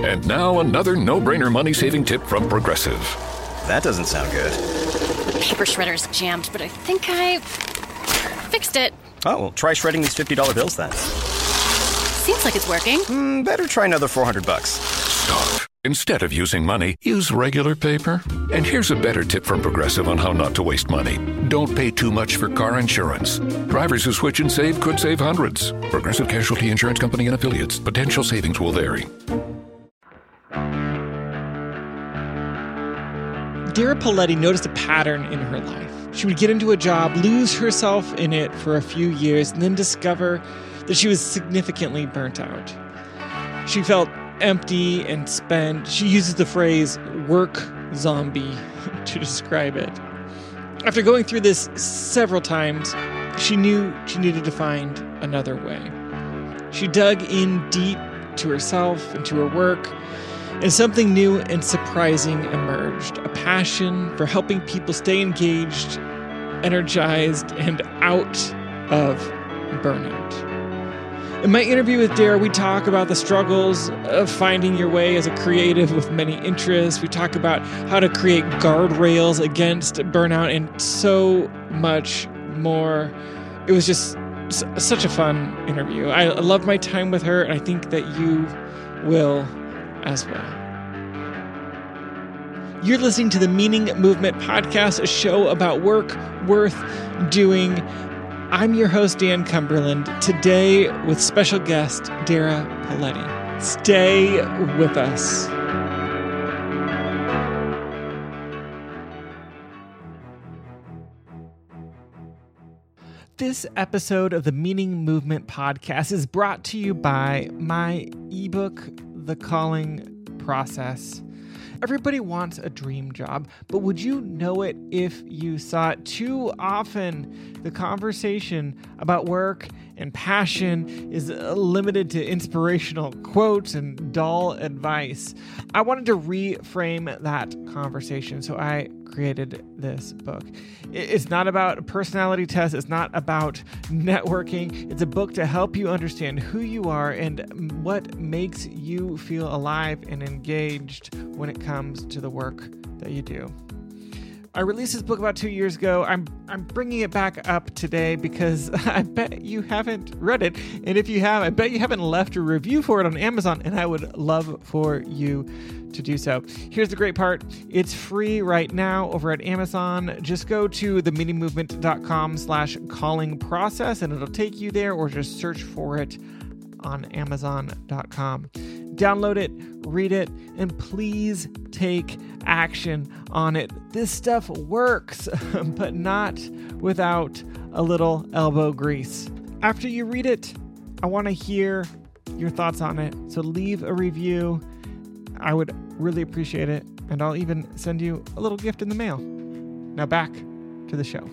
And now another no-brainer money-saving tip from Progressive. That doesn't sound good. Paper shredder's jammed, but I think I fixed it. Oh, well, try shredding these $50 bills then. Seems like it's working. Better try another $400. Stop. Instead of using money, use regular paper. And here's a better tip from Progressive on how not to waste money. Don't pay too much for car insurance. Drivers who switch and save could save hundreds. Progressive Casualty Insurance Company and Affiliates. Potential savings will vary. Dara Poletti noticed a pattern in her life. She would get into a job, lose herself in it for a few years, and then discover that she was significantly burnt out. She felt empty and spent. She uses the phrase work zombie to describe it. After going through this several times, she knew she needed to find another way. She dug in deep to herself and to her work, and something new and surprising emerged. A passion for helping people stay engaged, energized, and out of burnout. In my interview with Dara, we talk about the struggles of finding your way as a creative with many interests. We talk about how to create guardrails against burnout and so much more. It was just such a fun interview. I loved my time with her, and I think that you will as well. You're listening to the Meaning Movement Podcast, a show about work worth doing. I'm your host, Dan Cumberland, today with special guest, Dara Poletti. Stay with us. This episode of the Meaning Movement Podcast is brought to you by my ebook, The Calling Process. Everybody wants a dream job, but would you know it if you saw it? Too often, the conversation about work and passion is limited to inspirational quotes and dull advice. I wanted to reframe that conversation, so I created this book. It's not about a personality test. It's not about networking. It's a book to help you understand who you are and what makes you feel alive and engaged when it comes to the work that you do. I released this book about 2 years ago. I'm bringing it back up today because I bet you haven't read it. And if you have, I bet you haven't left a review for it on Amazon, and I would love for you to do so. Here's the great part. It's free right now over at Amazon. Just go to themeaningmovement.com/calling process and it'll take you there, or just search for it on Amazon.com. Download it, read it, and please take action on it. This stuff works, but not without a little elbow grease. After you read it, I want to hear your thoughts on it. So leave a review. I would really appreciate it, and I'll even send you a little gift in the mail. Now back to the show.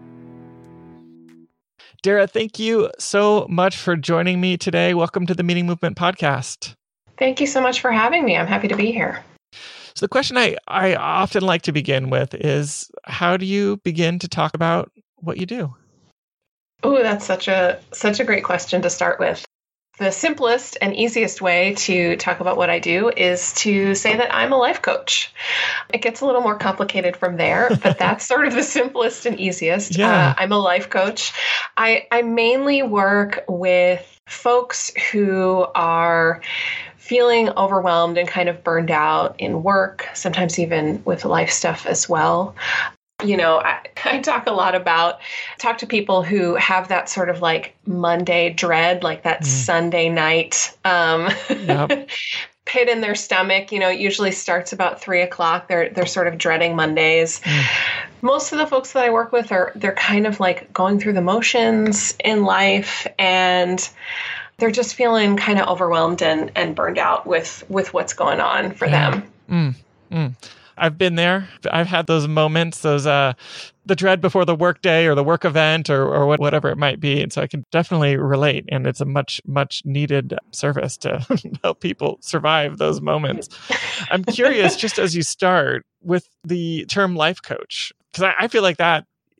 Dara, thank you so much for joining me today. Welcome to the Meaning Movement Podcast. Thank you so much for having me. I'm happy to be here. So the question I often like to begin with is, how do you begin to talk about what you do? Oh, that's such a great question to start with. The simplest and easiest way to talk about what I do is to say that I'm a life coach. It gets a little more complicated from there, but that's sort of the simplest and easiest. Yeah. I'm a life coach. I mainly work with folks who are feeling overwhelmed and kind of burned out in work, sometimes even with life stuff as well. You know, I talk to people who have that sort of like Monday dread, like that Sunday night pit in their stomach. You know, it usually starts about 3:00. They're sort of dreading Mondays. Most of the folks that I work with they're kind of like going through the motions in life, and they're just feeling kind of overwhelmed and burned out with what's going on for them. I've been there. I've had those moments, the dread before the work day or the work event or whatever it might be. And so I can definitely relate. And it's a much, much needed service to help people survive those moments. I'm curious, just as you start with the term life coach, because I feel like that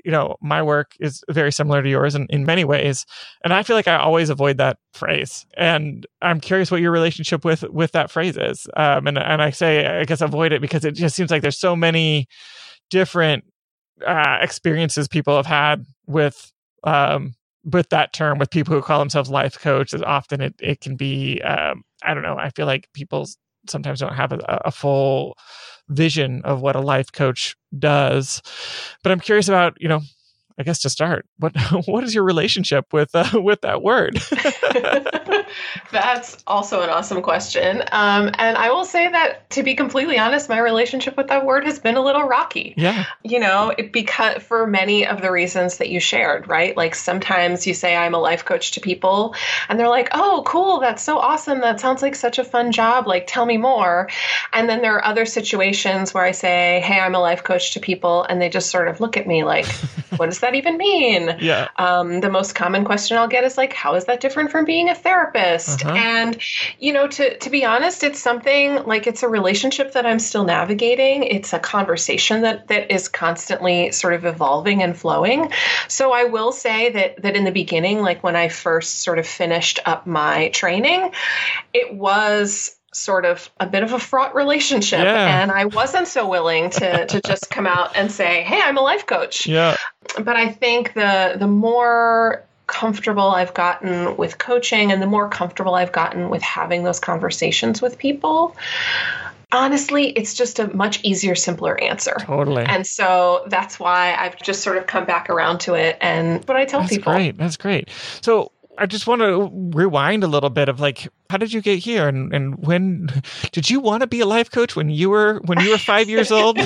my work is very similar to yours in many ways. And I feel like I always avoid that phrase. And I'm curious what your relationship with that phrase is. And I say, I guess, avoid it because it just seems like there's so many different experiences people have had with that term, with people who call themselves life coaches. Often it can be, I don't know, I feel like people sometimes don't have a full vision of what a life coach does. But I'm curious about, I guess to start, what is your relationship with that word? That's also an awesome question. And I will say that, to be completely honest, my relationship with that word has been a little rocky. Yeah. Because for many of the reasons that you shared, right? Like sometimes you say I'm a life coach to people and they're like, oh, cool. That's so awesome. That sounds like such a fun job. Like, tell me more. And then there are other situations where I say, hey, I'm a life coach to people. And they just sort of look at me like, what does that even mean? Yeah. The most common question I'll get is like, how is that different from being a therapist? And, to be honest, it's something like it's a relationship that I'm still navigating. It's a conversation that is constantly sort of evolving and flowing. So I will say that in the beginning, like when I first sort of finished up my training, it was sort of a bit of a fraught relationship. Yeah. And I wasn't so willing to just come out and say, hey, I'm a life coach. Yeah. But I think the more comfortable I've gotten with coaching and the more comfortable I've gotten with having those conversations with people, honestly, it's just a much easier, simpler answer. Totally. And so that's why I've just sort of come back around to it. And what I tell people. That's great. So I just want to rewind a little bit of like, how did you get here? And when did you want to be a life coach when you were 5 years old?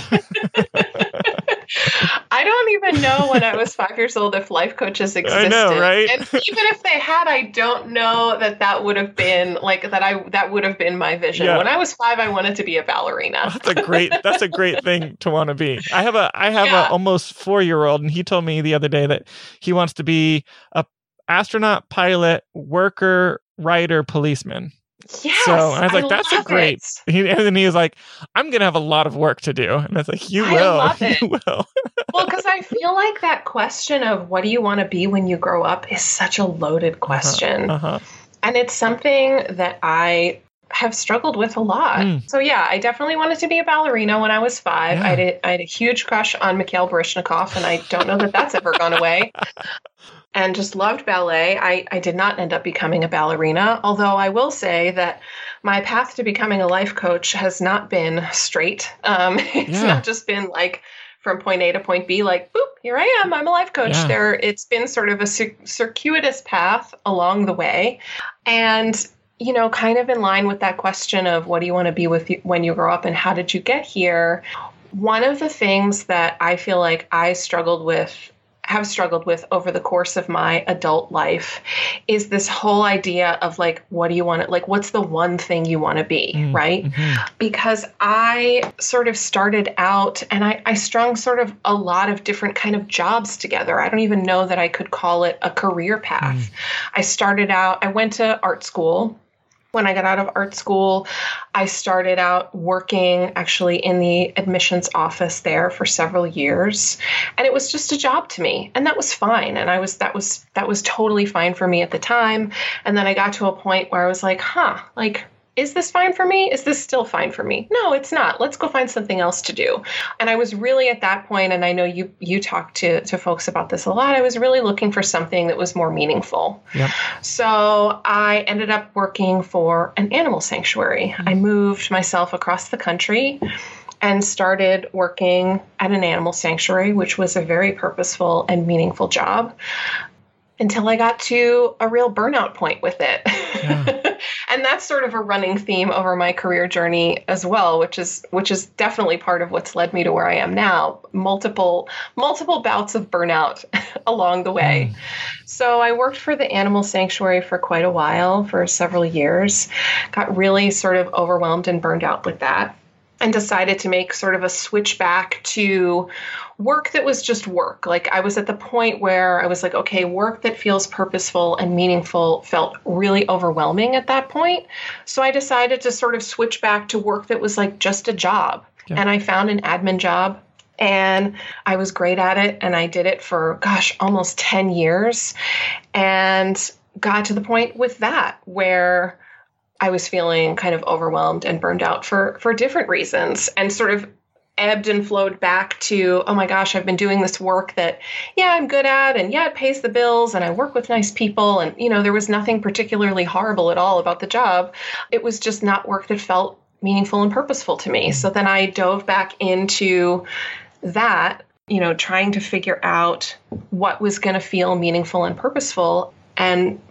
I don't even know when I was 5 years old if life coaches existed. I know, right? And even if they had, I don't know that would have been like that would have been my vision. Yeah. When I was 5, I wanted to be a ballerina. That's a great thing to want to be. I have a almost 4-year-old, and he told me the other day that he wants to be a astronaut, pilot, worker, writer, policeman. Yes, so I was like, that's a great. And then he was like, I'm going to have a lot of work to do. And I was like, you will. I love it. You will. Well, because I feel like that question of what do you want to be when you grow up is such a loaded question. And it's something that I have struggled with a lot. So yeah, I definitely wanted to be a ballerina when I was 5. Yeah. I had a huge crush on Mikhail Baryshnikov, and I don't know that that's ever gone away. And just loved ballet. I did not end up becoming a ballerina, although I will say that my path to becoming a life coach has not been straight. It's not just been like from point A to point B, like, boop, here I am, I'm a life coach. Yeah. It's been sort of a circuitous path along the way. And kind of in line with that question of what do you want to be when you grow up and how did you get here? One of the things that I feel like I have struggled with over the course of my adult life is this whole idea of like, what do you want to, like, what's the one thing you want to be, right? Mm-hmm. Because I sort of started out and I strung sort of a lot of different kind of jobs together. I don't even know that I could call it a career path. I went to art school. When I got out of art school, I started out working actually in the admissions office there for several years. And it was just a job to me. And that was fine. And that was totally fine for me at the time. And then I got to a point where I was like, is this fine for me? Is this still fine for me? No, it's not. Let's go find something else to do. And I was really at that point, and I know you talk to folks about this a lot, I was really looking for something that was more meaningful. Yep. So I ended up working for an animal sanctuary. I moved myself across the country and started working at an animal sanctuary, which was a very purposeful and meaningful job, until I got to a real burnout point with it. Yeah. And that's sort of a running theme over my career journey as well, which is definitely part of what's led me to where I am now. Multiple bouts of burnout along the way. So I worked for the animal sanctuary for quite a while, for several years, got really sort of overwhelmed and burned out with that, and decided to make sort of a switch back to work that was just work. Like I was at the point where I was like, okay, work that feels purposeful and meaningful felt really overwhelming at that point. So I decided to sort of switch back to work that was like just a job. Yeah. And I found an admin job And I was great at it. And I did it for, almost 10 years. And got to the point with that where I was feeling kind of overwhelmed and burned out for different reasons, and sort of ebbed and flowed back to, oh my gosh, I've been doing this work that, I'm good at, and it pays the bills, and I work with nice people. And, there was nothing particularly horrible at all about the job. It was just not work that felt meaningful and purposeful to me. So then I dove back into that, trying to figure out what was going to feel meaningful and purposeful. And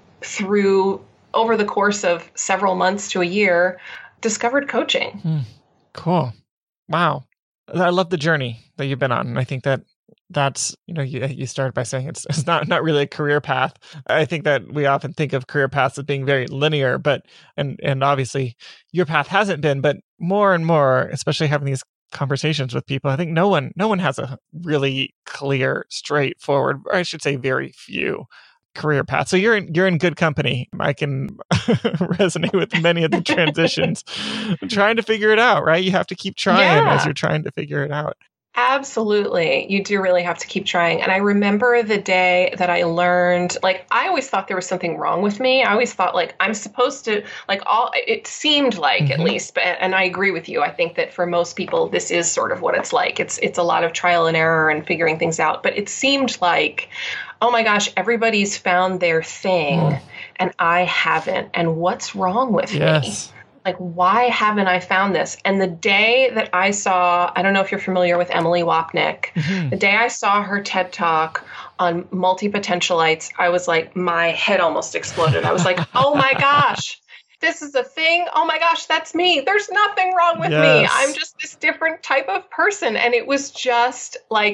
over the course of several months to a year, discovered coaching. Cool. Wow. I love the journey that you've been on. And I think that's, you started by saying it's not really a career path. I think that we often think of career paths as being very linear, but, and obviously your path hasn't been, but more and more, especially having these conversations with people, I think no one has a really clear, straightforward, or I should say very few career path. So you're in good company. I can resonate with many of the transitions. Trying to figure it out, right? You have to keep trying as you're trying to figure it out. Absolutely. You do really have to keep trying. And I remember the day that I learned, I always thought there was something wrong with me. I always thought I'm supposed to, it seemed like at least, and I agree with you. I think that for most people, this is sort of what it's like. It's a lot of trial and error and figuring things out. But it seemed like, oh my gosh, everybody's found their thing and I haven't. And what's wrong with me? Why haven't I found this? And the day that I saw, I don't know if you're familiar with Emily Wapnick, the day I saw her TED Talk on multi-potentialites, I was like, my head almost exploded. I was like, oh my gosh, this is a thing. Oh my gosh, that's me. There's nothing wrong with me. I'm just this different type of person. And it was just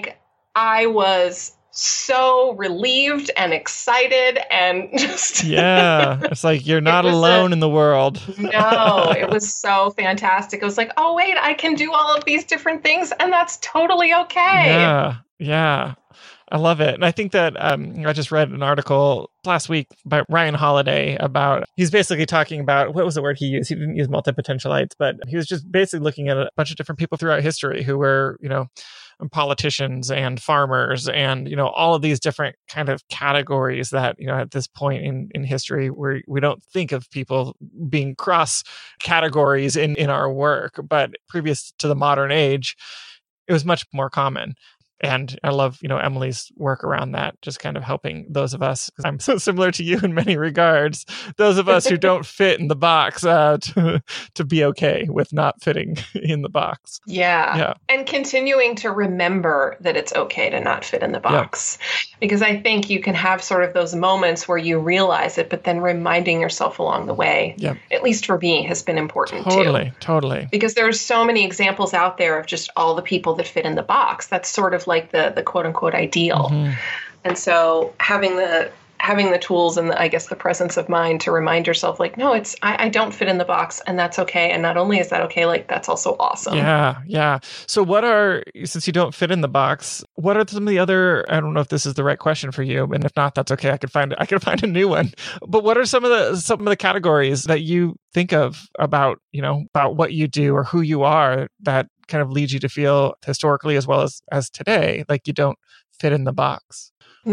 I was so relieved and excited and just it's like you're not alone in the world. No, it was so fantastic. It was like, oh wait, I can do all of these different things and that's totally okay. Yeah. I love it. And I think that I just read an article last week by Ryan Holiday about, he's basically talking about, what was the word he used? He didn't use multi-potentialites, but he was just basically looking at a bunch of different people throughout history who were, politicians and farmers and, all of these different kind of categories that, at this point in history where we don't think of people being cross categories in our work, but previous to the modern age, it was much more common. And I love, Emily's work around that, just kind of helping those of us, because I'm so similar to you in many regards, those of us who don't fit in the box to be okay with not fitting in the box. Yeah. And continuing to remember that it's okay to not fit in the box. Because I think you can have sort of those moments where you realize it, but then reminding yourself along the way, at least for me, has been important too. Totally. Because there's so many examples out there of just all the people that fit in the box. That's sort of like the quote unquote ideal. And so having the tools and the presence of mind to remind yourself no, I don't fit in the box and that's okay. And not only is that okay, that's also awesome. Yeah. So since you don't fit in the box, what are some of the other, I don't know if this is the right question for you, and if not, that's okay. I could find a new one. But what are some of the categories that you think of about what you do or who you are that kind of leads you to feel historically as well as today, like you don't fit in the box?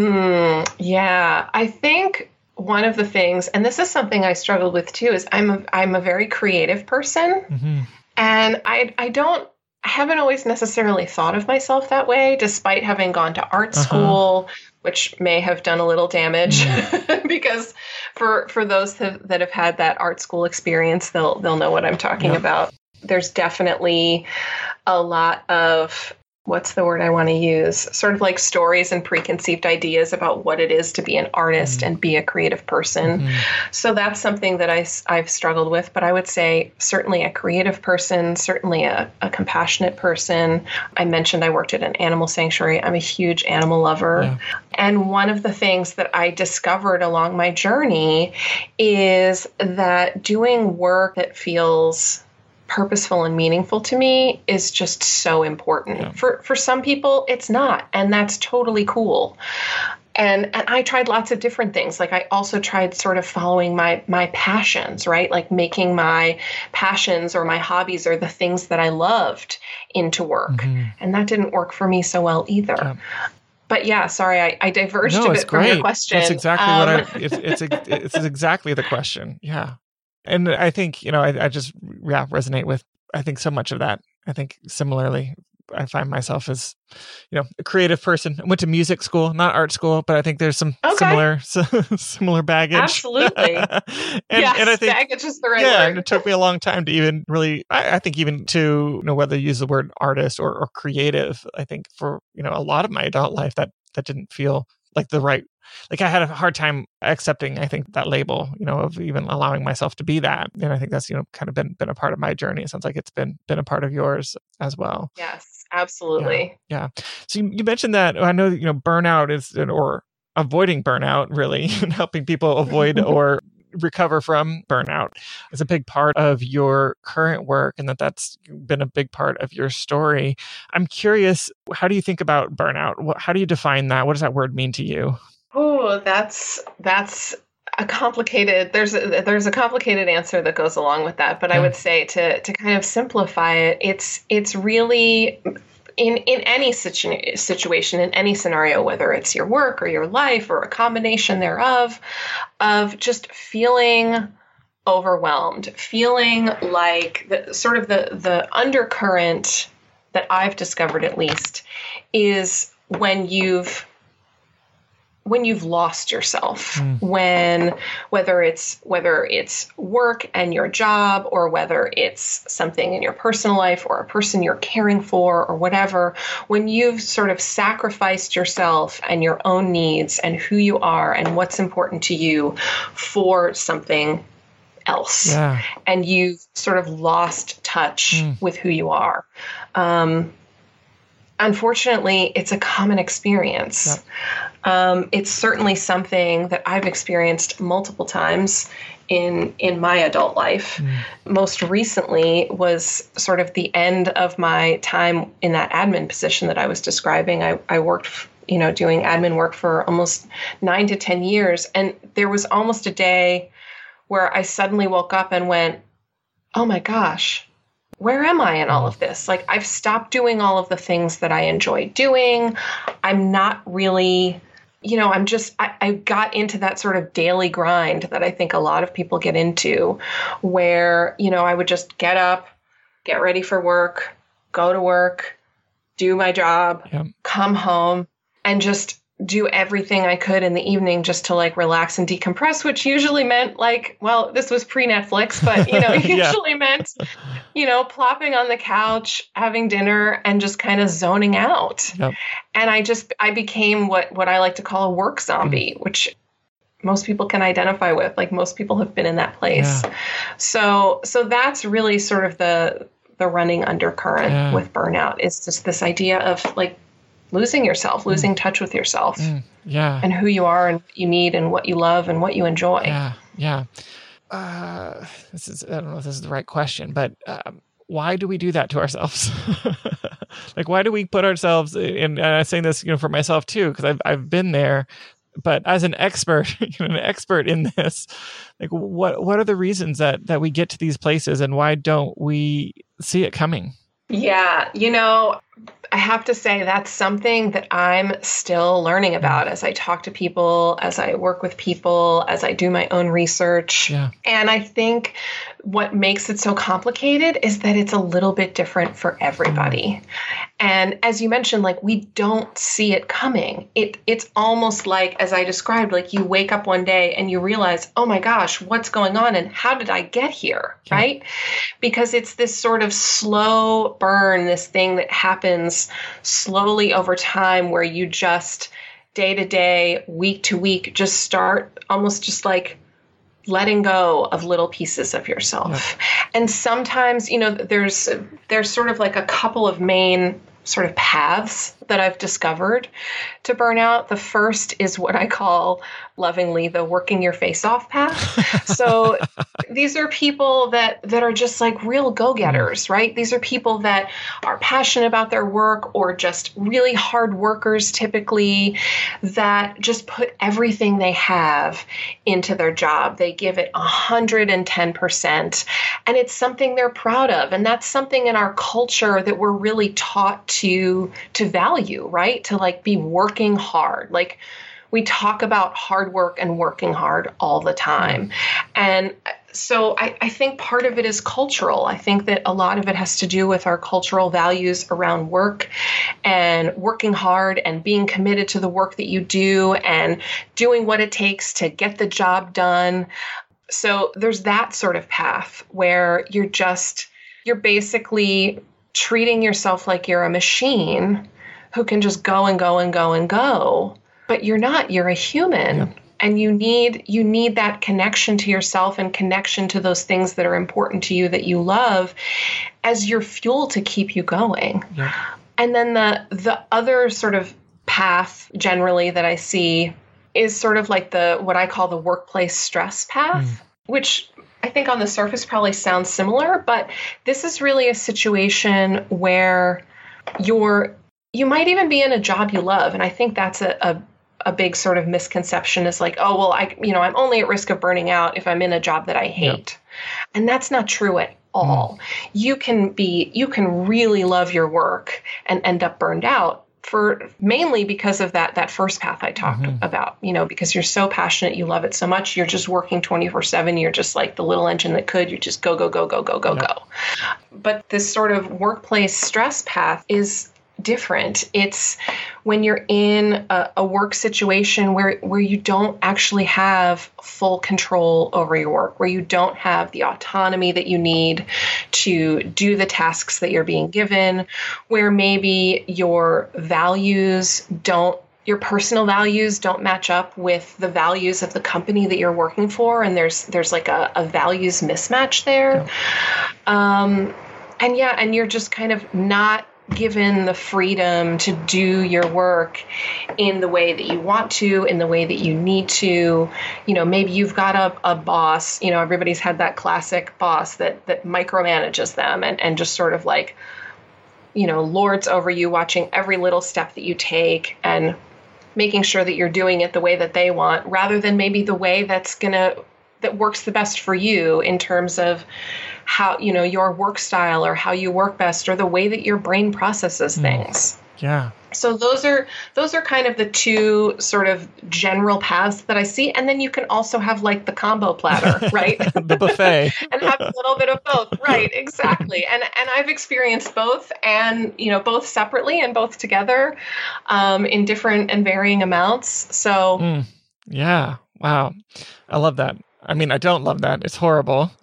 Yeah, I think one of the things, and this is something I struggled with too, is I'm a very creative person, and I haven't always necessarily thought of myself that way, despite having gone to art school, which may have done a little damage because for those that have had that art school experience, they'll know what I'm talking about. There's definitely a lot of, what's the word I want to use? Sort of like stories and preconceived ideas about what it is to be an artist and be a creative person. So that's something that I've struggled with. But I would say certainly a creative person, certainly a compassionate person. I mentioned I worked at an animal sanctuary. I'm a huge animal lover. Yeah. And one of the things that I discovered along my journey is that doing work that feels purposeful and meaningful to me is just so important. Yeah. For some people, it's not, and that's totally cool. And I tried lots of different things. Like I also tried sort of following my passions, right? Like making my passions or my hobbies or the things that I loved into work. And that didn't work for me so well either. Yeah. But yeah, sorry, I diverged a bit from your question. That's exactly it's exactly the question. Yeah. And I think, I just resonate with, I think so much of that. I think similarly, I find myself as, a creative person. I went to music school, not art school, but I think there's some similar baggage. Absolutely. and I think baggage is the right word. And it took me a long time to even really, I think even to know whether to use the word artist or creative. I think for, a lot of my adult life that didn't feel like the right, like I had a hard time accepting, I think, that label, of even allowing myself to be that. And I think that's, kind of been a part of my journey. It sounds like it's been a part of yours as well. Yes, absolutely. Yeah. So you mentioned that, I know, burnout is, or avoiding burnout really, and helping people avoid or recover from burnout is a big part of your current work, and that's been a big part of your story. I'm curious, how do you think about burnout? How do you define that? What does that word mean to you? Oh, that's a complicated, there's a complicated answer that goes along with that. But I would say to kind of simplify it, it's really in any situation, in any scenario, whether it's your work or your life or a combination thereof, of just feeling overwhelmed, feeling like the undercurrent that I've discovered, at least, is when you've lost yourself, whether it's work and your job, or whether it's something in your personal life or a person you're caring for or whatever, when you've sort of sacrificed yourself and your own needs and who you are and what's important to you for something else, and you've sort of lost touch with who you are. Unfortunately, it's a common experience. It's certainly something that I've experienced multiple times in my adult life. Most recently was sort of the end of my time in that admin position that I was describing. I worked, doing admin work for almost 9 to 10 years. And there was almost a day where I suddenly woke up and went, oh my gosh, where am I in all of this? Like, I've stopped doing all of the things that I enjoy doing. I'm not really, I got into that sort of daily grind that I think a lot of people get into, where, I would just get up, get ready for work, go to work, do my job, come home, and just do everything I could in the evening just to like relax and decompress, which usually meant this was pre-Netflix, but, usually meant, plopping on the couch, having dinner, and just kind of zoning out. And I became what I like to call a work zombie, which most people can identify with. Like, most people have been in that place. So that's really sort of the running undercurrent with burnout, is just this idea of like losing yourself, losing touch with yourself, and who you are and what you need and what you love and what you enjoy. I don't know if this is the right question, but why do we do that to ourselves? Like, why do we put ourselves in, and I'm saying this, for myself too, because I've been there, but as an expert, an expert in this, like what are the reasons that we get to these places, and why don't we see it coming? Yeah, I have to say that's something that I'm still learning about as I talk to people, as I work with people, as I do my own research. And I think what makes it so complicated is that it's a little bit different for everybody. And as you mentioned, like, we don't see it coming. It's almost like, as I described, like you wake up one day and you realize, oh my gosh, what's going on and how did I get here, right? Because it's this sort of slow burn, this thing that happens slowly over time, where you just day to day, week to week, just start almost just like letting go of little pieces of yourself. And sometimes, there's sort of like a couple of main sort of paths that I've discovered to burnout. The first is what I call lovingly the working your face off path. So these are people that are just like real go-getters, right? These are people that are passionate about their work or just really hard workers typically that just put everything they have into their job. They give it 110%. And it's something they're proud of. And that's something in our culture that we're really taught to value, right? To like be working hard. Like we talk about hard work and working hard all the time. And so I think part of it is cultural. I think that a lot of it has to do with our cultural values around work and working hard and being committed to the work that you do and doing what it takes to get the job done. So there's that sort of path where you're basically treating yourself like you're a machine who can just go and go and go and go. But you're not, you're a human. Yeah. And you need that connection to yourself and connection to those things that are important to you that you love as your fuel to keep you going. Yeah. And then the other sort of path generally that I see is sort of like what I call the workplace stress path, which I think on the surface probably sounds similar, but this is really a situation where you might even be in a job you love. And I think that's a big sort of misconception is like, oh, well, I'm only at risk of burning out if I'm in a job that I hate. Yeah. And that's not true at all. You can really love your work and end up burned out mainly because of that first path I talked about, because you're so passionate, you love it so much, you're just working 24/7, you're just like the little engine that could, you just go, go, go, go, go, go, go. But this sort of workplace stress path is different. It's when you're in a work situation where you don't actually have full control over your work, where you don't have the autonomy that you need to do the tasks that you're being given, where maybe your personal values don't match up with the values of the company that you're working for, and there's like a values mismatch there. And you're just kind of not given the freedom to do your work in the way that you want to, in the way that you need to. Maybe you've got a boss, everybody's had that classic boss that micromanages them and just sort of like, lords over you, watching every little step that you take and making sure that you're doing it the way that they want, rather than maybe the way that works the best for you in terms of how, your work style or how you work best or the way that your brain processes things. Yeah. So those are kind of the two sort of general paths that I see. And then you can also have like the combo platter, right? The buffet. And have a little bit of both. Right. Exactly. And I've experienced both and, both separately and both together in different and varying amounts. So. Yeah. Wow. I love that. I mean, I don't love that. It's horrible.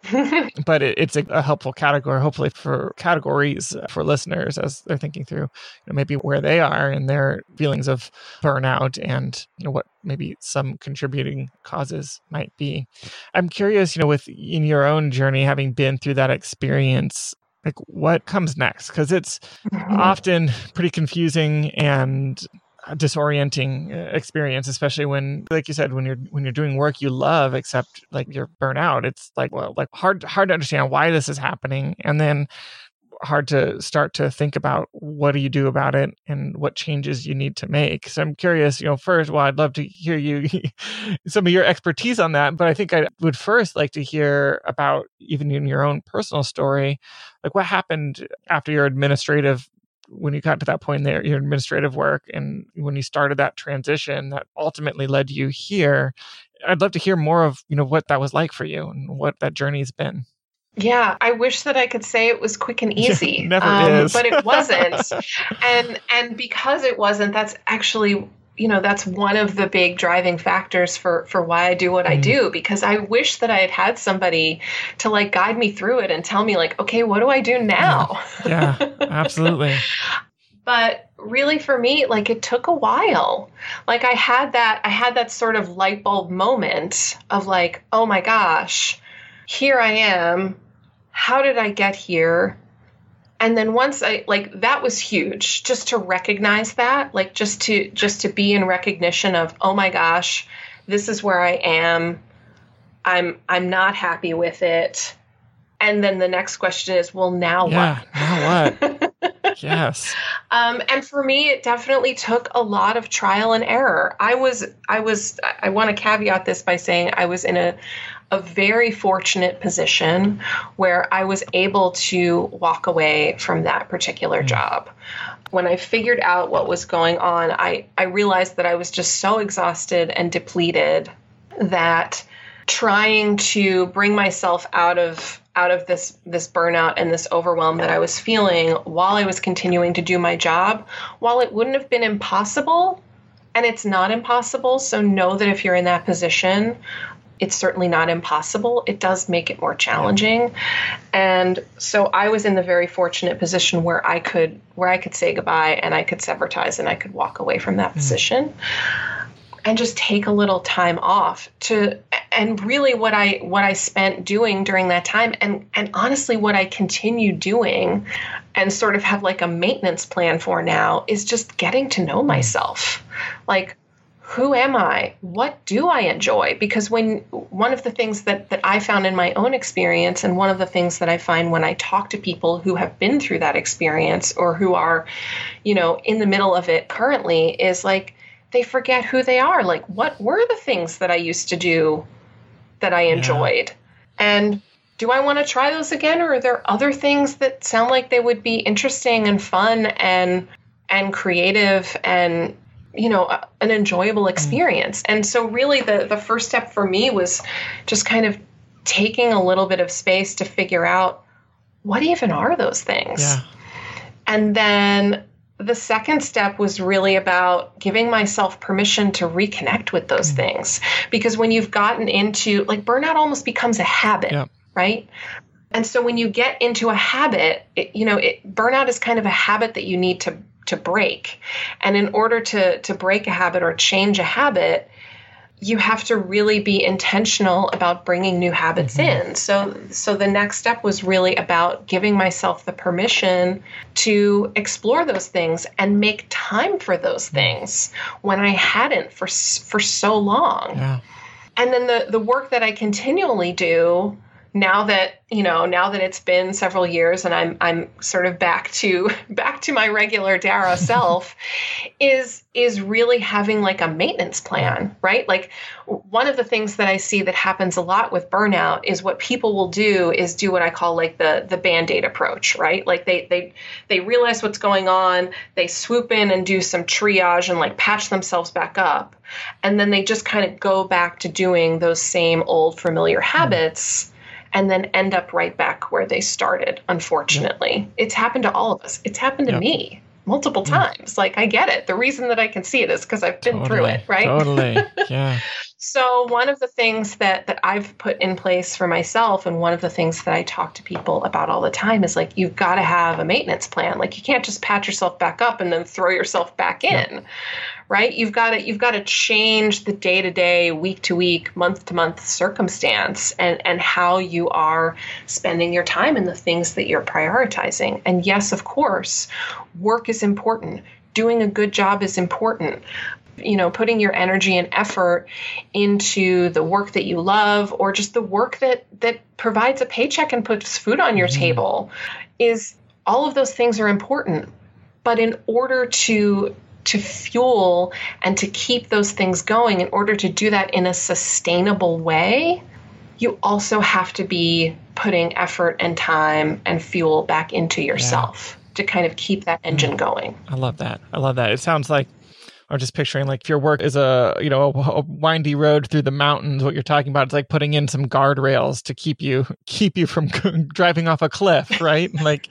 But it's a helpful category, hopefully for categories for listeners as they're thinking through maybe where they are in their feelings of burnout and what maybe some contributing causes might be. I'm curious, in your own journey, having been through that experience, like what comes next? Because it's often pretty confusing and disorienting experience, especially when, like you said, when you're doing work you love, except like you're burnt out. It's like, well, like hard to understand why this is happening, and then hard to start to think about what do you do about it and what changes you need to make. So I'm curious, first, well, I'd love to hear some of your expertise on that, but I think I would first like to hear about, even in your own personal story, like what happened after your when you got to that point there, your administrative work, and when you started that transition that ultimately led you here. I'd love to hear more of, what that was like for you and what that journey's been. Yeah, I wish that I could say it was quick and easy. Never is. But it wasn't. And because it wasn't, that's actually, that's one of the big driving factors for why I do what I do, because I wish that I had had somebody to like guide me through it and tell me like, okay, what do I do now? Yeah, absolutely. But really for me, like it took a while. Like I had that sort of light bulb moment of like, oh my gosh, here I am. How did I get here? And then once that was huge, just to recognize that, like just to be in recognition of, oh my gosh, this is where I am. I'm not happy with it. And then the next question is, well, now what? Now what? Yes. And for me, it definitely took a lot of trial and error. I want to caveat this by saying I was in a very fortunate position where I was able to walk away from that particular job. When I figured out what was going on, I realized that I was just so exhausted and depleted that trying to bring myself out of this burnout and this overwhelm that I was feeling while I was continuing to do my job, while it wouldn't have been impossible, and it's not impossible, so know that if you're in that position, it's certainly not impossible. It does make it more challenging. And so I was in the very fortunate position where I could say goodbye and I could sever ties and I could walk away from that position and just take a little time off and really what I spent doing during that time and honestly what I continue doing and sort of have like a maintenance plan for now is just getting to know myself. Like, who am I? What do I enjoy? Because one of the things that I found in my own experience, and one of the things that I find when I talk to people who have been through that experience or who are, in the middle of it currently, is like they forget who they are. Like, what were the things that I used to do that I enjoyed? And do I want to try those again? Or are there other things that sound like they would be interesting and fun and creative and an enjoyable experience? And so really the first step for me was just kind of taking a little bit of space to figure out what even are those things. Yeah. And then the second step was really about giving myself permission to reconnect with those things. Because when you've gotten into, like, burnout almost becomes a habit, right? And so when you get into a habit, burnout is kind of a habit that you need to break. And in order to break a habit or change a habit, you have to really be intentional about bringing new habits in. So the next step was really about giving myself the permission to explore those things and make time for those things when I hadn't for so long. Yeah. And then the work that I continually do now that it's been several years and I'm sort of back to my regular Dara self is really having like a maintenance plan, right? Like, one of the things that I see that happens a lot with burnout is what people will do is do what I call like the Band-Aid approach, right? Like they realize what's going on, they swoop in and do some triage and like patch themselves back up. And then they just kind of go back to doing those same old familiar habits and then end up right back where they started, unfortunately. It's happened to all of us. It's happened to me multiple times. Like, I get it. The reason that I can see it is because I've been through it, right? Totally, yeah. So one of the things that I've put in place for myself, and one of the things that I talk to people about all the time is like, you've got to have a maintenance plan. Like, you can't just patch yourself back up and then throw yourself back in, right? You've got to change the day-to-day, week-to-week, month-to-month circumstance and how you are spending your time and the things that you're prioritizing. And yes, of course, work is important. Doing a good job is important. Putting your energy and effort into the work that you love, or just the work that provides a paycheck and puts food on your table, is all of those things are important. But in order to fuel and to keep those things going, in order to do that in a sustainable way, you also have to be putting effort and time and fuel back into yourself to kind of keep that engine going. I love that. It sounds like, I'm just picturing like if your work is a windy road through the mountains, what you're talking about is like putting in some guardrails to keep you from driving off a cliff, right? Like,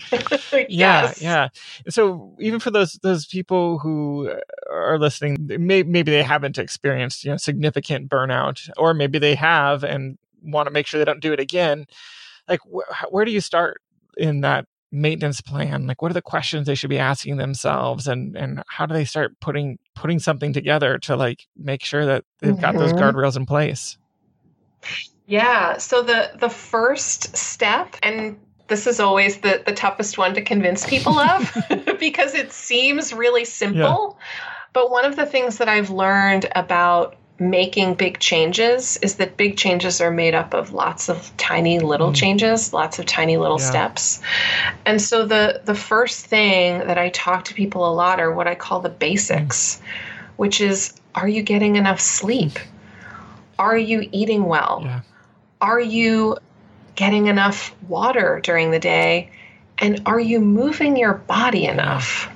yeah. So even for those people who are listening, maybe they haven't experienced significant burnout, or maybe they have and want to make sure they don't do it again. Like, where do you start in that maintenance plan? Like, what are the questions they should be asking themselves, and how do they start putting something together to like make sure that they've got those guardrails in place? Yeah. So the first step, and this is always the toughest one to convince people of because it seems really simple. Yeah. But one of the things that I've learned about making big changes is that big changes are made up of lots of tiny little changes, lots of tiny little steps. And so the first thing that I talk to people a lot are what I call the basics, which is, are you getting enough sleep? Are you eating well? Yeah. Are you getting enough water during the day? And are you moving your body enough?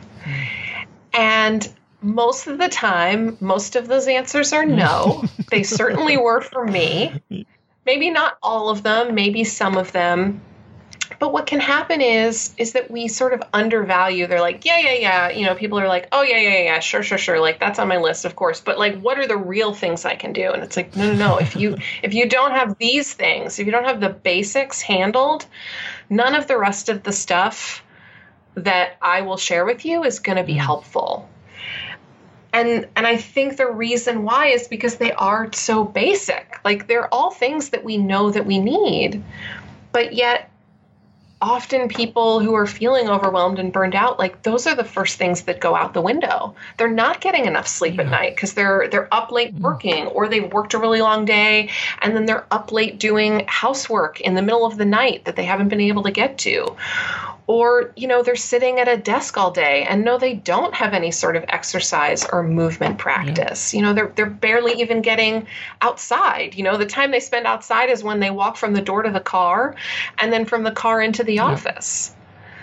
And most of the time, most of those answers are no. They certainly were for me. Maybe not all of them, maybe some of them. But what can happen is that we sort of undervalue. They're like, yeah. You know, people are like, oh, yeah, sure. Like, that's on my list, of course. But like, what are the real things I can do? And it's like, no. If you don't have these things, if you don't have the basics handled, none of the rest of the stuff that I will share with you is going to be helpful. And I think the reason why is because they are so basic. Like, they're all things that we know that we need, but yet often people who are feeling overwhelmed and burned out, like, those are the first things that go out the window. They're not getting enough sleep at night because they're up late working, or they've worked a really long day and then they're up late doing housework in the middle of the night that they haven't been able to get to. Or, you know, they're sitting at a desk all day and no, they don't have any sort of exercise or movement practice. You know, they're barely even getting outside. You know, the time they spend outside is when they walk from the door to the car and then from the car into the office.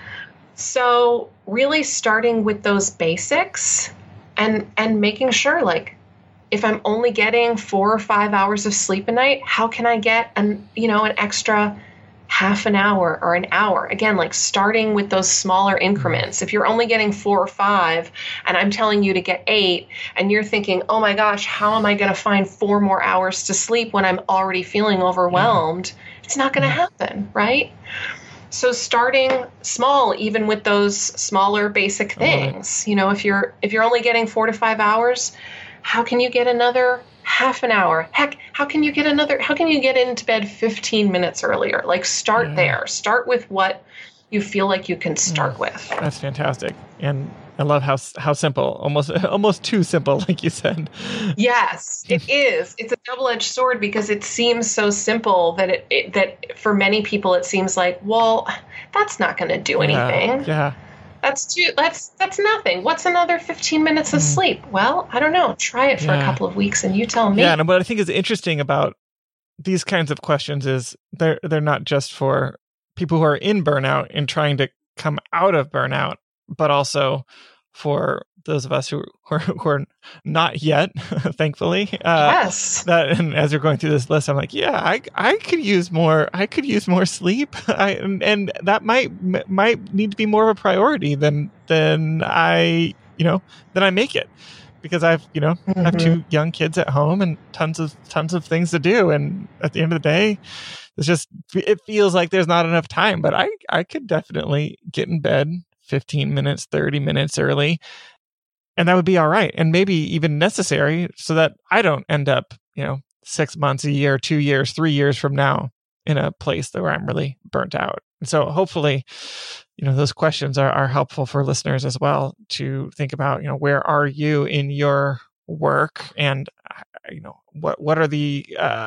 So really starting with those basics and making sure, like, if I'm only getting 4 or 5 hours of sleep a night, how can I get an extra half an hour or an hour? Again, like, starting with those smaller increments. If you're only getting 4 or 5 and I'm telling you to get 8 and you're thinking, oh my gosh, how am I going to find 4 more hours to sleep when I'm already feeling overwhelmed? It's not going to happen, right? So starting small, even with those smaller basic things, you know, if you're only getting 4 to 5 hours, how can you get another half an hour? Heck, how can you get into bed 15 minutes earlier? Like, start there. Start with what you feel like you can start with. That's fantastic. And I love how simple, almost too simple, like you said. Yes, it is. It's a double-edged sword because it seems so simple that that for many people it seems like, well, that's not going to do anything. Yeah. That's nothing. What's another 15 minutes of sleep? Well, I don't know. Try it for a couple of weeks and you tell me. Yeah, and what I think is interesting about these kinds of questions is they're not just for people who are in burnout and trying to come out of burnout, but also for those of us who are not yet, thankfully. Yes. And as you're going through this list, I'm like, yeah, I could use more. I could use more sleep. And that might need to be more of a priority than I make it, because I've I have 2 young kids at home and tons of things to do. And at the end of the day, it feels like there's not enough time. But I could definitely get in bed 15 minutes, 30 minutes early. And that would be all right. And maybe even necessary so that I don't end up, 6 months, a year, 2 years, 3 years from now in a place where I'm really burnt out. And so hopefully, those questions are helpful for listeners as well to think about, where are you in your work, and, what are the,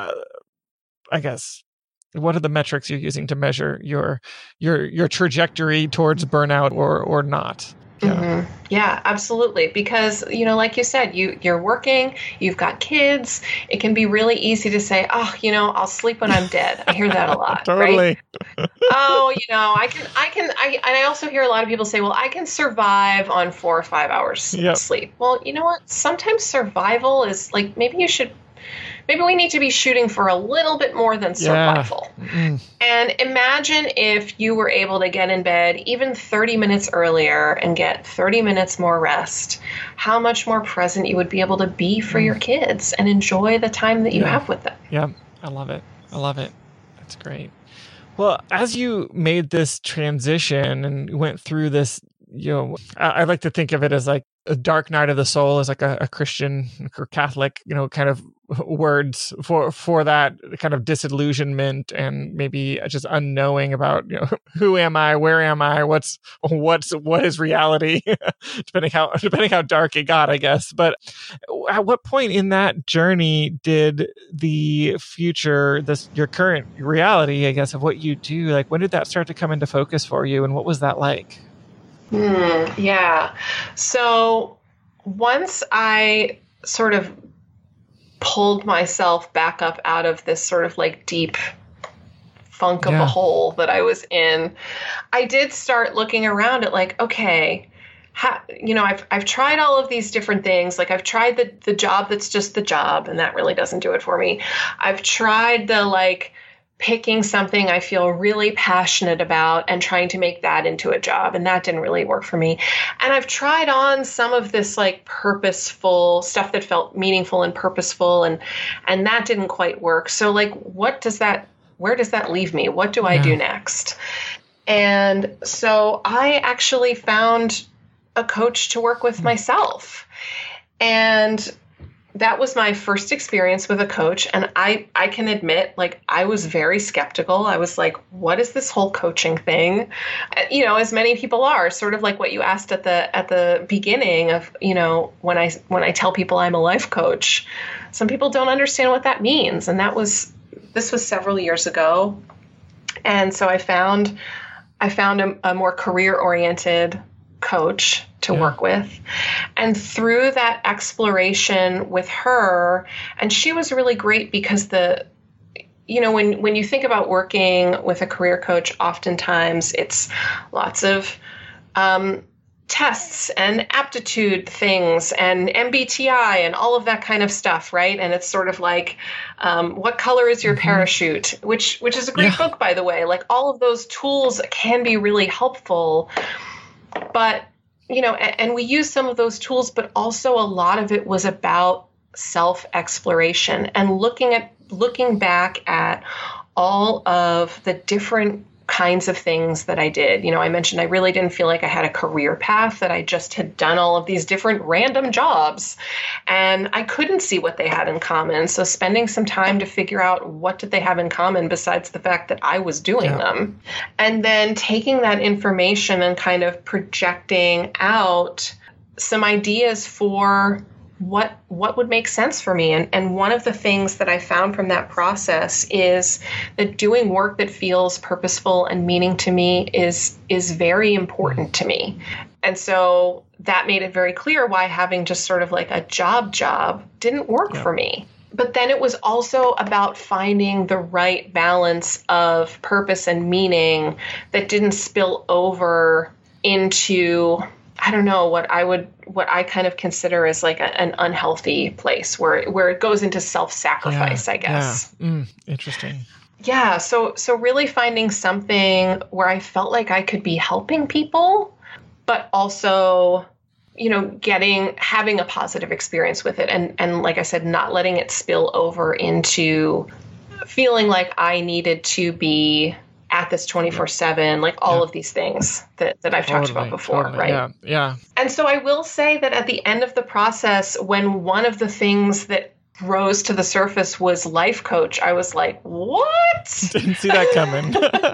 what are the metrics you're using to measure your trajectory towards burnout or not? Yeah. Yeah, absolutely. Because, like you said, you're working, you've got kids. It can be really easy to say, oh, I'll sleep when I'm dead. I hear that a lot. Totally. Right? Oh, I also hear a lot of people say, well, I can survive on 4 or 5 hours of sleep. Well, you know what? Sometimes survival is like, maybe we need to be shooting for a little bit more than survival. Yeah. And imagine if you were able to get in bed even 30 minutes earlier and get 30 minutes more rest, how much more present you would be able to be for your kids and enjoy the time that you have with them. Yeah, I love it. That's great. Well, as you made this transition and went through this, I like to think of it as like dark night of the soul is like a Christian or Catholic, kind of words for that kind of disillusionment and maybe just unknowing about, who am I, where am I, what is reality, depending how dark it got, I guess. But at what point in that journey did the future, your current reality, I guess, of what you do, like when did that start to come into focus for you, and what was that like? Yeah. So once I sort of pulled myself back up out of this sort of like deep funk of a hole that I was in, I did start looking around at like, okay, I've tried all of these different things. Like I've tried the job that's just the job, and that really doesn't do it for me. I've tried the like picking something I feel really passionate about and trying to make that into a job, and that didn't really work for me. And I've tried on some of this like purposeful stuff that felt meaningful and purposeful, and that didn't quite work. So like, where does that leave me? What do I do next? And so I actually found a coach to work with myself. And that was my first experience with a coach. And I can admit, like, I was very skeptical. I was like, what is this whole coaching thing? As many people are, sort of like what you asked at the beginning of, when I tell people I'm a life coach, some people don't understand what that means. And this was several years ago. And so I found a more career-oriented coach to work with. And through that exploration with her, and she was really great because when you think about working with a career coach, oftentimes it's lots of tests and aptitude things and MBTI and all of that kind of stuff, right? And it's sort of like, what color is your parachute? Which is a great book, by the way. Like all of those tools can be really helpful. But, and we use some of those tools, but also a lot of it was about self-exploration and looking back at all of the different kinds of things that I did. I mentioned I really didn't feel like I had a career path, that I just had done all of these different random jobs and I couldn't see what they had in common. So spending some time to figure out what did they have in common besides the fact that I was doing them. And then taking that information and kind of projecting out some ideas for what would make sense for me. And one of the things that I found from that process is that doing work that feels purposeful and meaning to me is very important to me. And so that made it very clear why having just sort of like a job didn't work for me. But then it was also about finding the right balance of purpose and meaning that didn't spill over into, I don't know, what I kind of consider as like an unhealthy place where it goes into self-sacrifice, I guess. Interesting. Yeah. So really finding something where I felt like I could be helping people, but also, having a positive experience with it. And like I said, not letting it spill over into feeling like I needed to be at this 24/7, like all of these things that I've talked about before, right? Yeah. And so I will say that at the end of the process, when one of the things that rose to the surface was life coach, I was like, what? Didn't see that coming.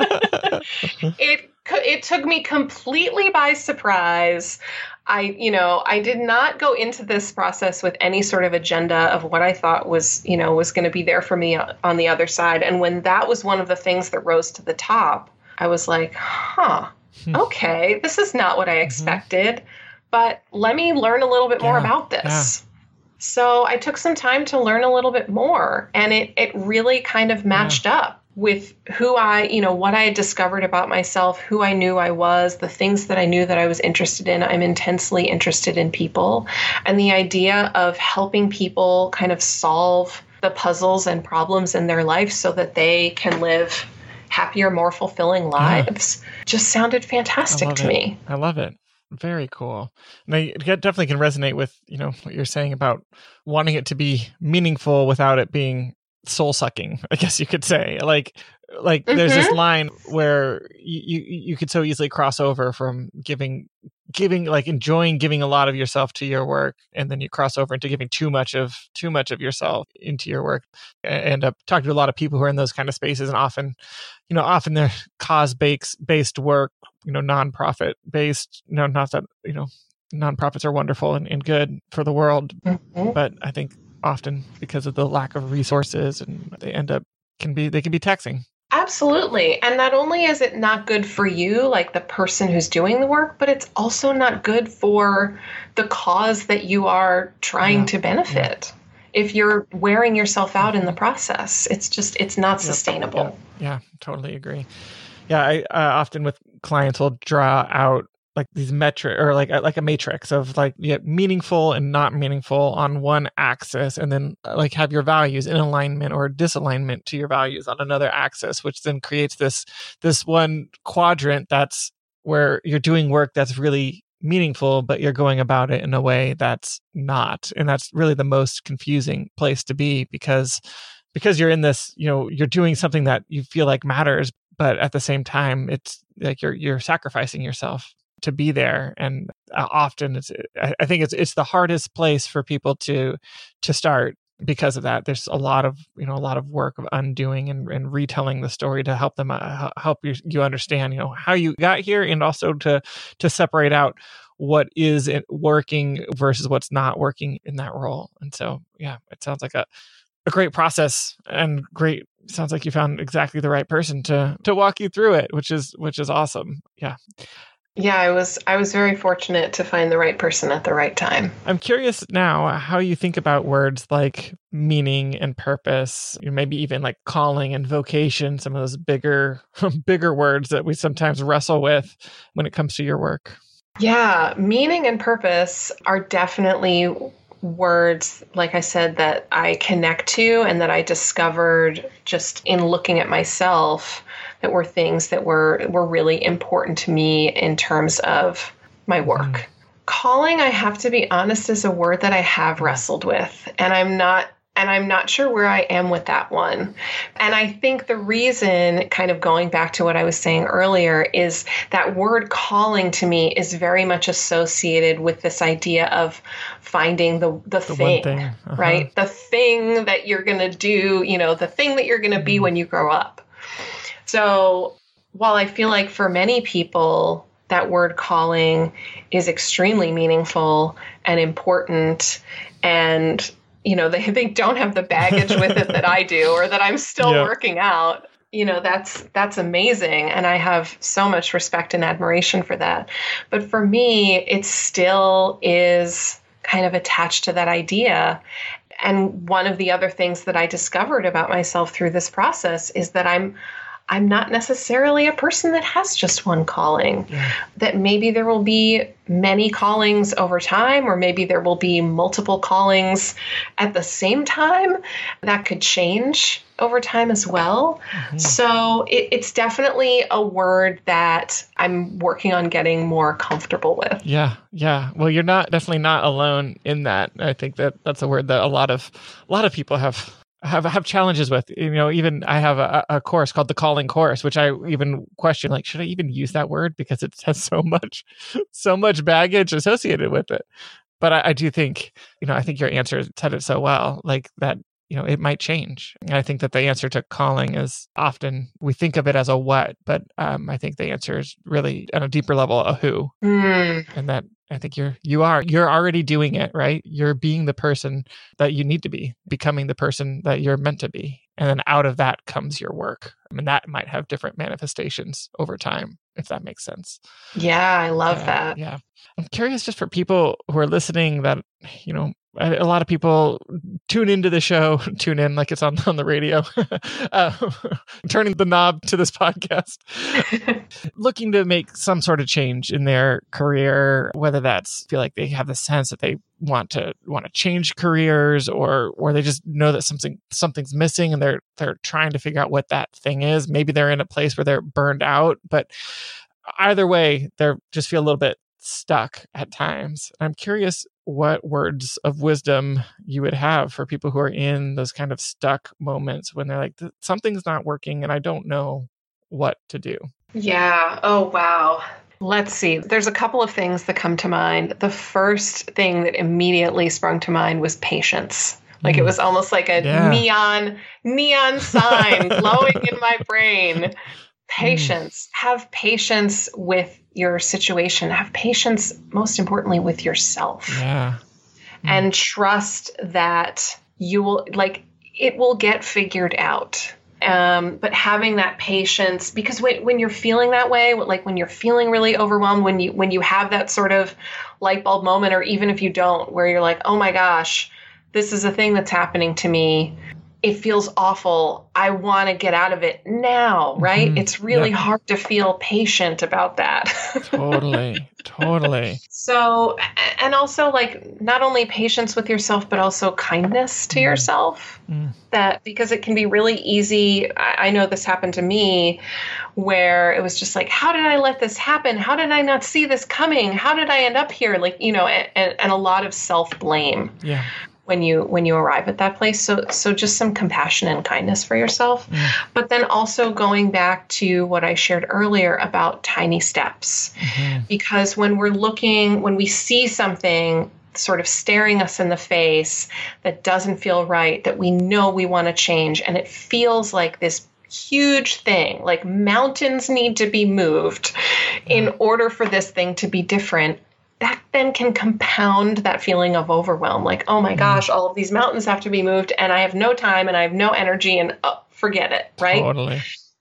It took me completely by surprise. I did not go into this process with any sort of agenda of what I thought was going to be there for me on the other side. And when that was one of the things that rose to the top, I was like, okay, this is not what I expected, but let me learn a little bit more about this. Yeah. So I took some time to learn a little bit more, and it really kind of matched up with who what I had discovered about myself, who I knew I was, the things that I knew that I was interested in. I'm intensely interested in people, and the idea of helping people kind of solve the puzzles and problems in their life so that they can live happier, more fulfilling lives just sounded fantastic to me. I love it. Very cool. And I definitely can resonate with, what you're saying about wanting it to be meaningful without it being soul sucking, I guess you could say. Like there's this line where you could so easily cross over from giving enjoying giving a lot of yourself to your work, and then you cross over into giving too much of yourself into your work. I end up talking to a lot of people who are in those kind of spaces, and often they're cause-based work, nonprofit based. Not that, nonprofits are wonderful and good for the world, but I think often because of the lack of resources, and they can be taxing. Absolutely. And not only is it not good for you, like the person who's doing the work, but it's also not good for the cause that you are trying to benefit. If you're wearing yourself out in the process, it's not sustainable. Yeah, totally agree. Yeah, I often with clients will draw out like these metric or like a matrix of meaningful and not meaningful on one axis, and then have your values in alignment or disalignment to your values on another axis, which then creates this one quadrant that's where you're doing work that's really meaningful, but you're going about it in a way that's not. And that's really the most confusing place to be, because you're in this, you're doing something that you feel like matters, but at the same time, it's like you're sacrificing yourself to be there. And often I think it's the hardest place for people to start because of that. There's a lot of work of undoing and retelling the story to help them help you understand, how you got here, and also to separate out what is working versus what's not working in that role. And so, yeah, it sounds like a great process, and great. Sounds like you found exactly the right person to walk you through it, which is awesome. Yeah. Yeah, I was very fortunate to find the right person at the right time. I'm curious now how you think about words like meaning and purpose, maybe even like calling and vocation, some of those bigger words that we sometimes wrestle with when it comes to your work. Yeah, meaning and purpose are definitely words, like I said, that I connect to and that I discovered just in looking at myself, that were things that were really important to me in terms of my work. Calling, I have to be honest, is a word that I have wrestled with, and I'm not sure where I am with that one. And I think the reason, kind of going back to what I was saying earlier, is that word calling to me is very much associated with this idea of finding the thing. Right? The thing that you're going to do, the thing that you're going to be when you grow up. So while I feel like for many people, that word calling is extremely meaningful and important, and they don't have the baggage with it that I do, or that I'm still working out. That's amazing. And I have so much respect and admiration for that. But for me, it still is kind of attached to that idea. And one of the other things that I discovered about myself through this process is that I'm not necessarily a person that has just one calling, that maybe there will be many callings over time, or maybe there will be multiple callings at the same time. That could change over time as well. So it's definitely a word that I'm working on getting more comfortable with. Yeah. Well, you're definitely not alone in that. I think that's a word that a lot of people have challenges with. Even I have a course called the Calling Course, which I even question, like, should I even use that word, because it has so much baggage associated with it. But I do think, I think your answer said it so well, like that, it might change. And I think that the answer to calling is often, we think of it as a what, but I think the answer is really on a deeper level, a who. And that I think you're already doing it, right? You're being the person that you need to be, becoming the person that you're meant to be. And then out of that comes your work. I mean, that might have different manifestations over time, if that makes sense. Yeah, I love that. Yeah. I'm curious, just for people who are listening, that, a lot of people tune into the show, tune in like it's on the radio, turning the knob to this podcast, looking to make some sort of change in their career, whether that's feel like they have the sense that they want to change careers, or they just know that something's missing and they're trying to figure out what that thing is. Maybe they're in a place where they're burned out, but either way, they just feel a little bit stuck at times. I'm curious what words of wisdom you would have for people who are in those kind of stuck moments when they're like, something's not working and I don't know what to do. Yeah. Oh, wow. Let's see. There's a couple of things that come to mind. The first thing that immediately sprung to mind was patience. Like it was almost like a neon sign glowing in my brain. Patience. Have patience with your situation. Have patience, most importantly, with yourself. Yeah. And trust that you will, it will get figured out. But having that patience, because when you're feeling that way, like when you're feeling really overwhelmed, when you have that sort of light bulb moment, or even if you don't, where you're like, oh my gosh, this is a thing that's happening to me. It feels awful. I want to get out of it now, right? Mm-hmm. It's really hard to feel patient about that. Totally. So, and also not only patience with yourself, but also kindness to yourself. That because it can be really easy. I know this happened to me where it was just like, how did I let this happen? How did I not see this coming? How did I end up here? And a lot of self-blame. Yeah. When you arrive at that place. So just some compassion and kindness for yourself. But then also going back to what I shared earlier about tiny steps. Because when we see something sort of staring us in the face that doesn't feel right, that we know we want to change, and it feels like this huge thing, like mountains need to be moved in order for this thing to be different, that then can compound that feeling of overwhelm. Like, oh my gosh, all of these mountains have to be moved and I have no time and I have no energy and forget it, right? Totally.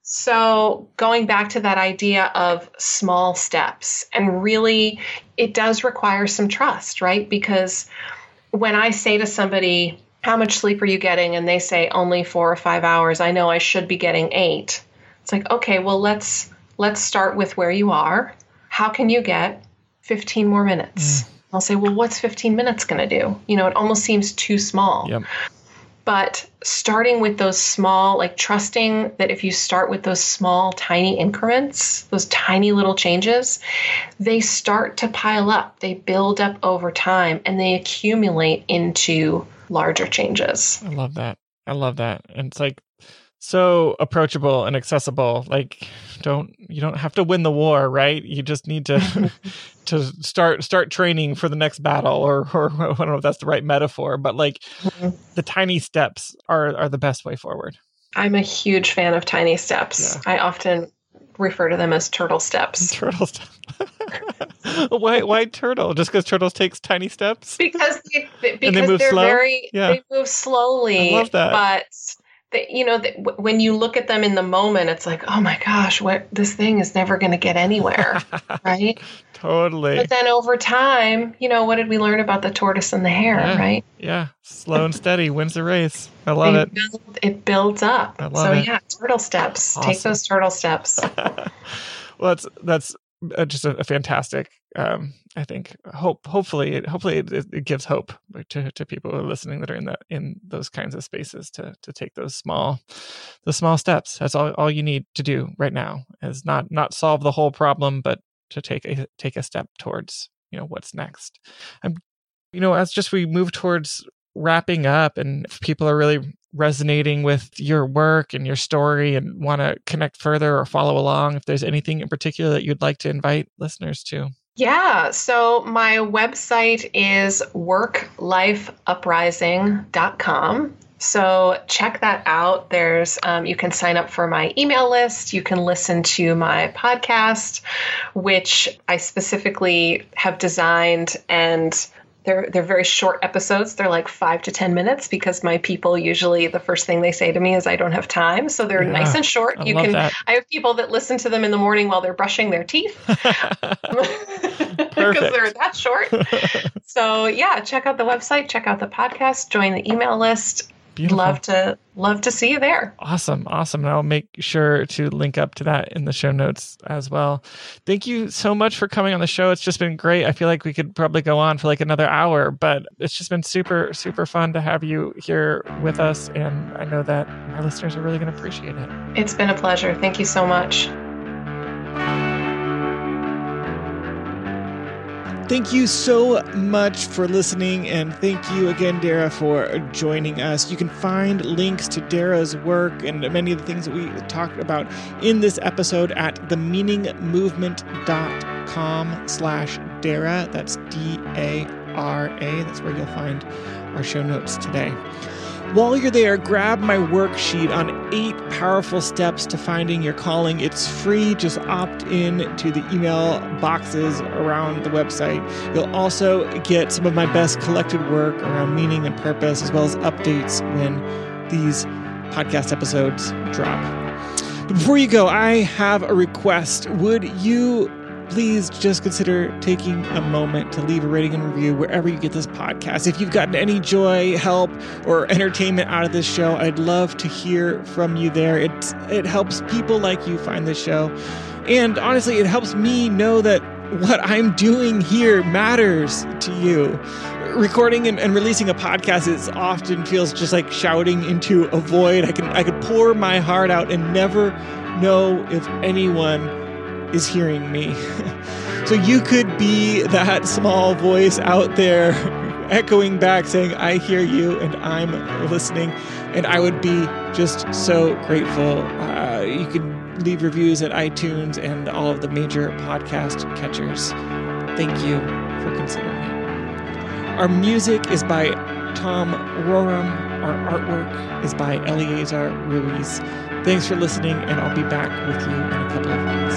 So going back to that idea of small steps, and really it does require some trust, right? Because when I say to somebody, how much sleep are you getting? And they say only 4 or 5 hours. I know I should be getting 8. It's like, okay, well, let's start with where you are. How can you get 15 more minutes? I'll say, well, what's 15 minutes going to do? It almost seems too small. Yep. But starting with those small, trusting that if you start with those small, tiny increments, those tiny little changes, they start to pile up. They build up over time and they accumulate into larger changes. I love that. And it's so approachable and accessible. You don't have to win the war, right? You just need to to start training for the next battle, or I don't know if that's the right metaphor, but the tiny steps are the best way forward. I'm a huge fan of tiny steps. Yeah. I often refer to them as turtle steps. Turtle steps. Why turtle? Just because turtles takes tiny steps? Because and they move they're slow? they move slowly. I love that. But when you look at them in the moment, it's like, oh my gosh, this thing is never going to get anywhere, right? Totally. But then over time, what did we learn about the tortoise and the hare, right? Yeah, slow and steady wins the race. I love it. It builds up. I love it. Yeah, turtle steps. Awesome. Take those turtle steps. Well, that's just a fantastic. I think hopefully it gives hope to people who are listening that are in those kinds of spaces to take those small steps. That's all you need to do right now, is not solve the whole problem, but to take a step towards what's next. As we move towards wrapping up, and if people are really resonating with your work and your story and want to connect further or follow along, if there's anything in particular that you'd like to invite listeners to. Yeah. So my website is worklifeuprising.com. So check that out. There's you can sign up for my email list. You can listen to my podcast, which I specifically have designed, and they're very short episodes. They're 5 to 10 minutes, because my people usually the first thing they say to me is I don't have time. So they're nice and short. I have people that listen to them in the morning while they're brushing their teeth, because they're that short. So yeah, check out the website, check out the podcast, join the email list. Beautiful. Love to see you there. Awesome. And I'll make sure to link up to that in the show notes as well. Thank you so much for coming on the show. It's just been great. I feel like we could probably go on for another hour, but it's just been super, super fun to have you here with us. And I know that our listeners are really going to appreciate it. It's been a pleasure. Thank you so much. Thank you so much for listening, and thank you again, Dara, for joining us. You can find links to Dara's work and many of the things that we talked about in this episode at themeaningmovement.com/Dara. That's D-A-R-A. That's where you'll find our show notes today. While you're there, grab my worksheet on 8 powerful steps to finding your calling. It's free. Just opt in to the email boxes around the website. You'll also get some of my best collected work around meaning and purpose, as well as updates when these podcast episodes drop. But before you go, I have a request. Would you please just consider taking a moment to leave a rating and review wherever you get this podcast. If you've gotten any joy, help, or entertainment out of this show, I'd love to hear from you there. It helps people like you find this show. And honestly, it helps me know that what I'm doing here matters to you. Recording and releasing a podcast often feels just like shouting into a void. I could pour my heart out and never know if anyone is hearing me. So you could be that small voice out there echoing back saying, I hear you and I'm listening. And I would be just so grateful. You can leave reviews at iTunes and all of the major podcast catchers. Thank you for considering it. Our music is by Tom Roram. Our artwork is by Eleazar Ruiz. Thanks for listening, and I'll be back with you in a couple of weeks.